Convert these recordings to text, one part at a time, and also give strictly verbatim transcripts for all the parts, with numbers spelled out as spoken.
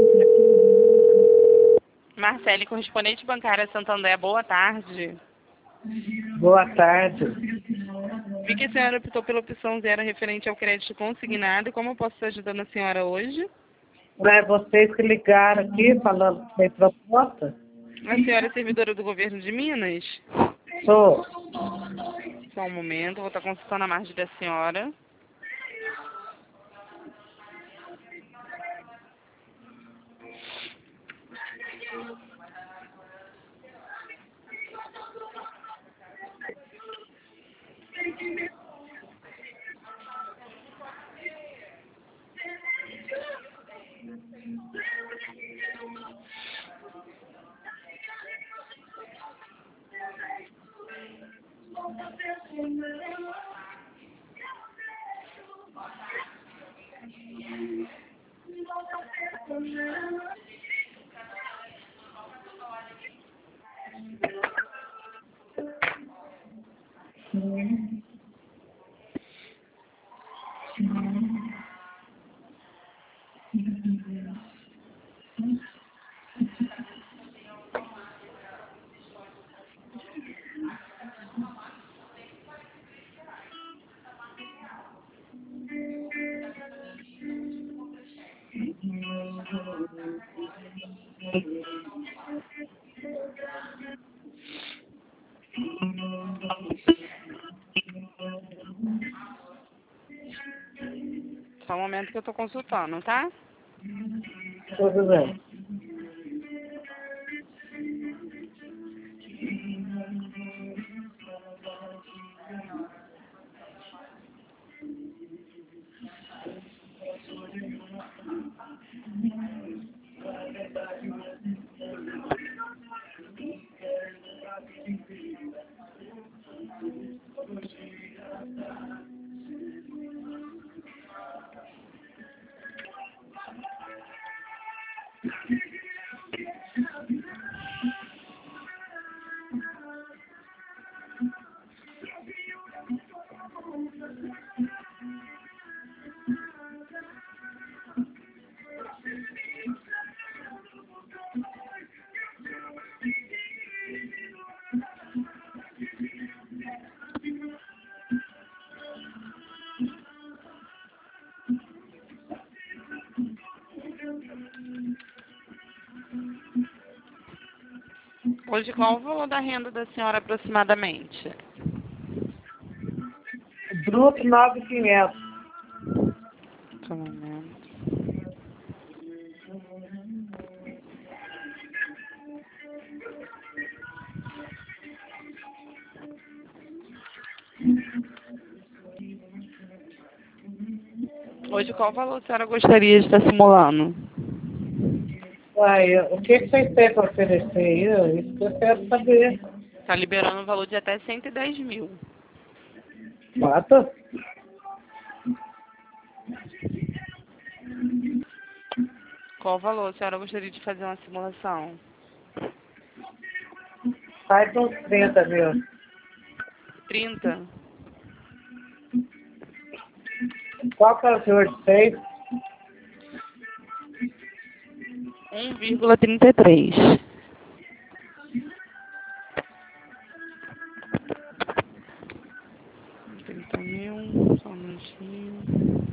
Marcele, correspondente bancária Santander, boa tarde. Boa tarde. Vi que a senhora optou pela opção zero referente ao crédito consignado. Como eu posso estar ajudando a senhora hoje? É vocês que ligaram aqui falando que tem proposta? A senhora é servidora do governo de Minas? Sou. Só um momento, vou estar consultando a margem da senhora. Só um momento que eu estou consultando, tá? Tudo bem. Hoje, qual o valor da renda da senhora aproximadamente? Bruto nove mil e quinhentos. Só um momento. Hoje, qual valor a senhora gostaria de estar simulando? Uai, o que que vocês têm para oferecer aí? Isso que eu quero saber. Está liberando um valor de até cento e dez mil. Quanto? Qual valor a senhora gostaria de fazer uma simulação? Faz uns trinta mil. trinta? Qual que é o senhor de seis? um vírgula trinta e três. trinta mil, só um minutinho.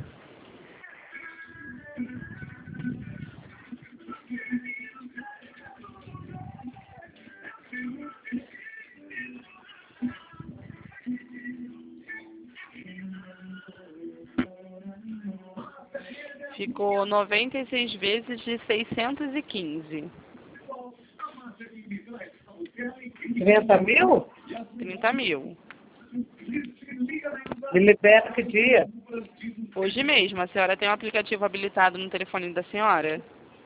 Ficou noventa e seis vezes de seiscentos e quinze. trinta mil? trinta mil. Me libera que dia? Hoje mesmo, a senhora tem um aplicativo habilitado no telefone da senhora?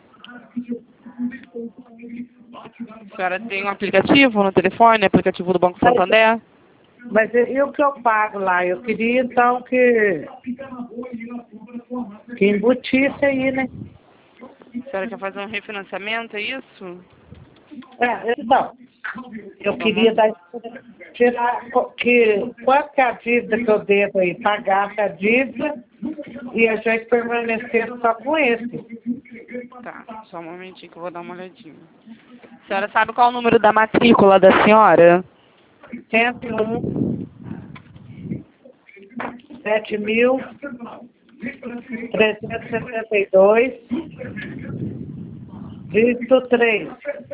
A senhora tem um aplicativo no telefone, aplicativo do Banco Santander? Mas e, e o que eu pago lá? Eu queria então que, que embutisse aí, né? A senhora quer fazer um refinanciamento, é isso? É, então, eu queria dar, tirar co- que, quanto que é a dívida que eu devo aí, pagasse a dívida e a gente permanecer só com esse. Tá, só um momentinho que eu vou dar uma olhadinha. A senhora sabe qual é o número da matrícula da senhora? cento e um, sete mil, trezentos e setenta e dois, dígito três.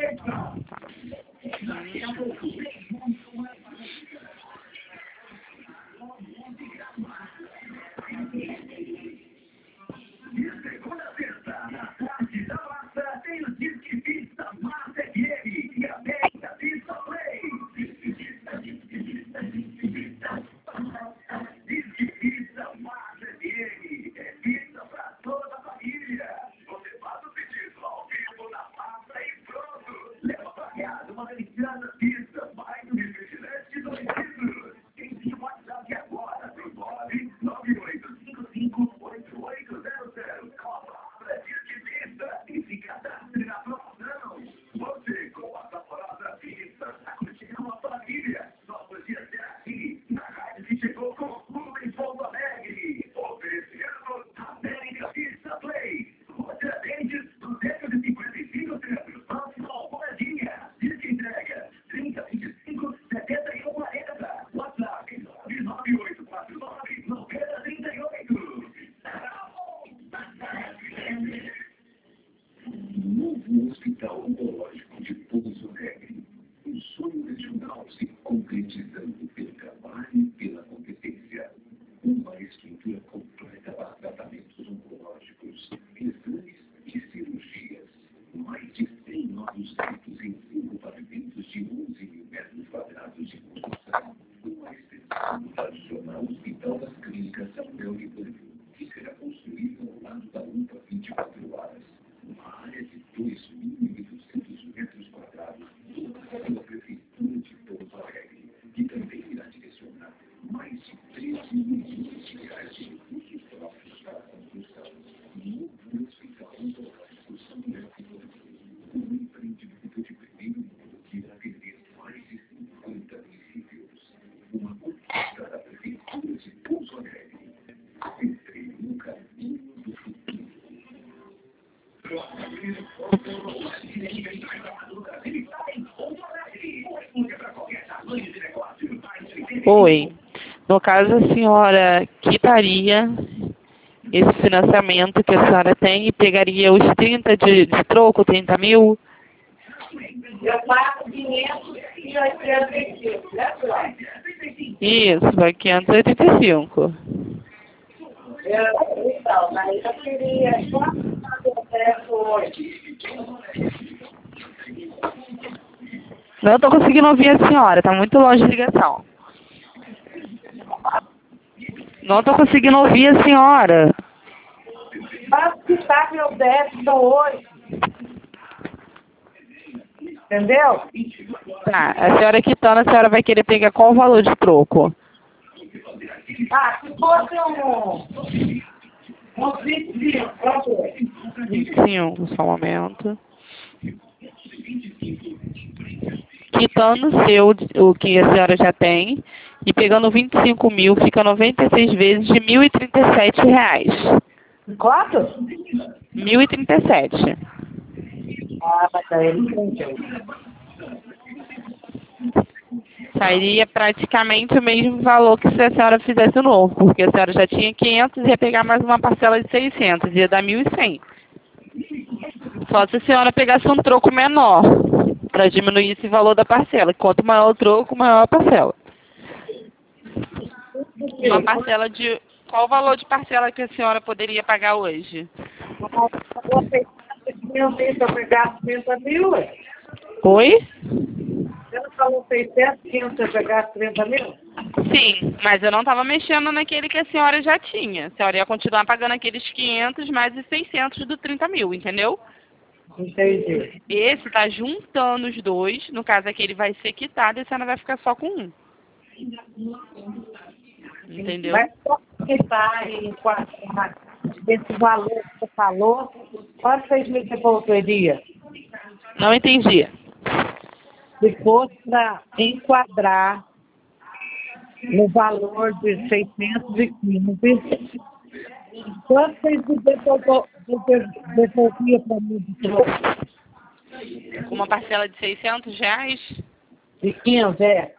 Oi. No caso, a senhora quitaria esse financiamento que a senhora tem e pegaria os trinta de, de troco, trinta mil? Eu pago quinhentos e oitenta e cinco, né, senhora? Isso, vai quinhentos e oitenta e cinco. Eu, então, mas eu queria só fazer o acesso hoje. Não estou conseguindo ouvir a senhora, está muito longe de ligação. Não estou conseguindo ouvir a senhora. Posso quitar meu débito hoje. Entendeu? Tá, a senhora quitando, a senhora vai querer pegar qual o valor de troco? Ah, se fosse um... uns vinte e cinco, quanto é? vinte e cinco, só um momento. Quitando o seu, o que a senhora já tem, e pegando vinte e cinco mil, fica noventa e seis vezes de mil e trinta e sete reais. Quanto? mil e trinta e sete. Ah, mas aí não entendi. Sairia praticamente o mesmo valor que se a senhora fizesse o novo, porque a senhora já tinha quinhentos e ia pegar mais uma parcela de seiscentos, ia dar mil e cem. Só se a senhora pegasse um troco menor, para diminuir esse valor da parcela. Quanto maior o troco, maior a parcela. Uma parcela de... Qual o valor de parcela que a senhora poderia pagar hoje? Eu tenho para pegar trinta mil, ué. Oi? Ela falou seiscentos, quinhentos para pegar trinta mil? Sim, mas eu não estava mexendo naquele que a senhora já tinha. A senhora ia continuar pagando aqueles quinhentos mais os seiscentos do trinta mil, entendeu? Entendi. Esse tá juntando os dois, no caso aquele vai ser quitado e a senhora vai ficar só com um. Entendeu? Mas só que está em quatro, esse valor que você falou, quanto vocês me devolveriam? Não entendi. Se fosse para enquadrar no valor de seiscentos e quinze, quanto vocês me devol- você devolvia para mim de troco. Uma parcela de seiscentos reais? De quinze, é.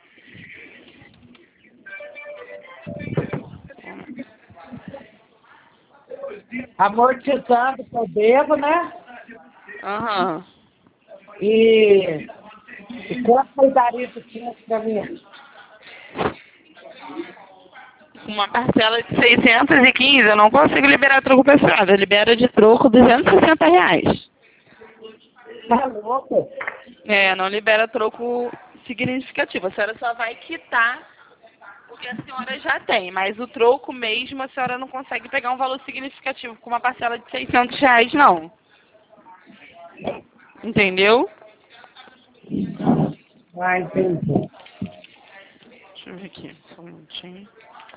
Amortizando que eu devo, né? Aham. E, e quanto você daria de troco para mim? Uma parcela de seiscentos e quinze, eu não consigo liberar troco pra senhora. Libera de troco duzentos e sessenta reais. Tá louco? É, não libera troco significativo. A senhora só vai quitar o que a senhora já tem. Mas o troco mesmo, a senhora não consegue pegar um valor significativo com uma parcela de seiscentos reais, não. Entendeu? Ah, entendi. Deixa eu ver aqui, só um minutinho.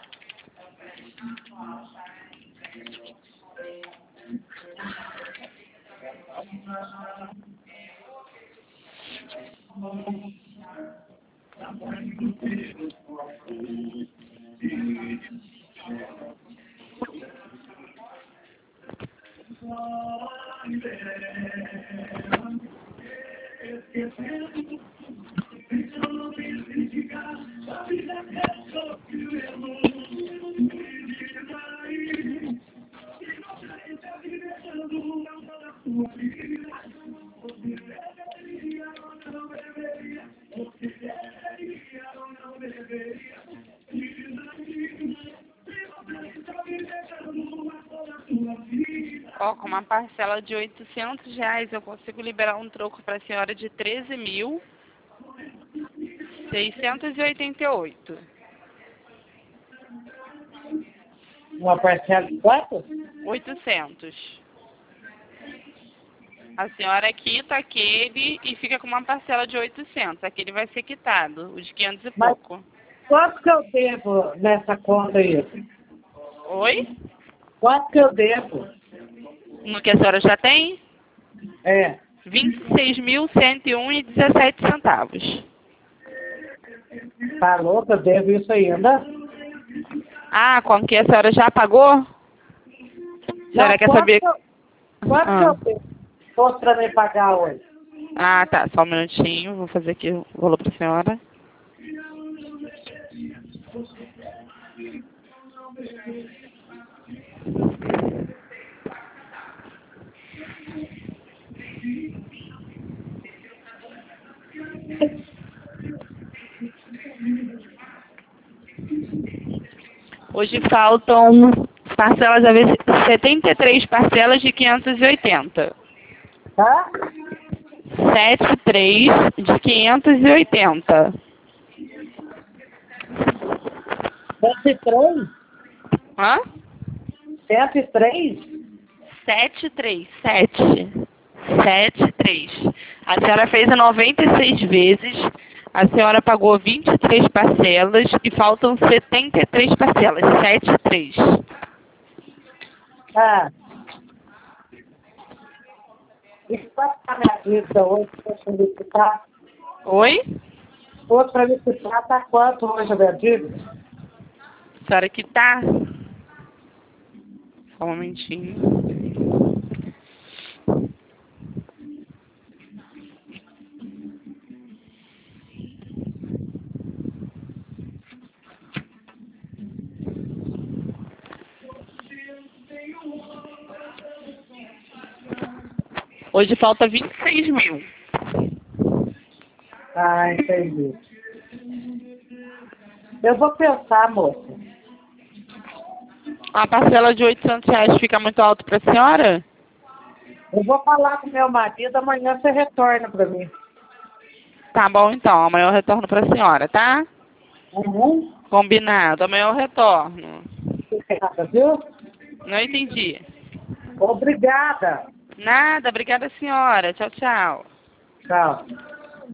Ó, com uma parcela de oitocentos reais, eu consigo liberar um troco para a senhora de treze mil seiscentos e oitenta e oito. Uma parcela de quanto? oitocentos. A senhora quita aquele e fica com uma parcela de oitocentos. Aquele vai ser quitado, os quinhentos e Mas pouco. quanto que eu devo nessa conta aí? Oi? Quanto que eu devo? No que a senhora já tem? É. vinte e seis mil cento e um e dezessete centavos. Tá louco? Eu devo isso ainda? Ah, com que a senhora já pagou? A senhora Não, quer quanto saber? que eu, quanto Ah. que eu devo? Fosse para me pagar hoje. Ah, tá. Só um minutinho. Vou fazer aqui o valor para a senhora. Hoje faltam parcelas, a ver, setenta e três parcelas de quinhentos e oitenta. Tá? setenta e três de quinhentos e oitenta. cento e três? Hã? cento e três? setenta e três. sete. setenta e três. A senhora fez em noventa e seis vezes. A senhora pagou vinte e três parcelas e faltam setenta e três parcelas. setenta e três. Ah. E quanto tá minha dívida hoje para me quitar? Oi? Hoje para me quitar tá quanto hoje a minha dívida? A senhora que tá? Só um momentinho. Hoje falta vinte e seis mil. Ah, entendi. Eu vou pensar, moça. Uma parcela de oitocentos reais fica muito alto para a senhora? Eu vou falar com meu marido, amanhã você retorna para mim. Tá bom, então. Amanhã eu retorno para a senhora, tá? Uhum. Combinado. Amanhã eu retorno. Obrigada, viu? Não entendi. Obrigada. Nada. Obrigada, senhora. Tchau, tchau. Tchau.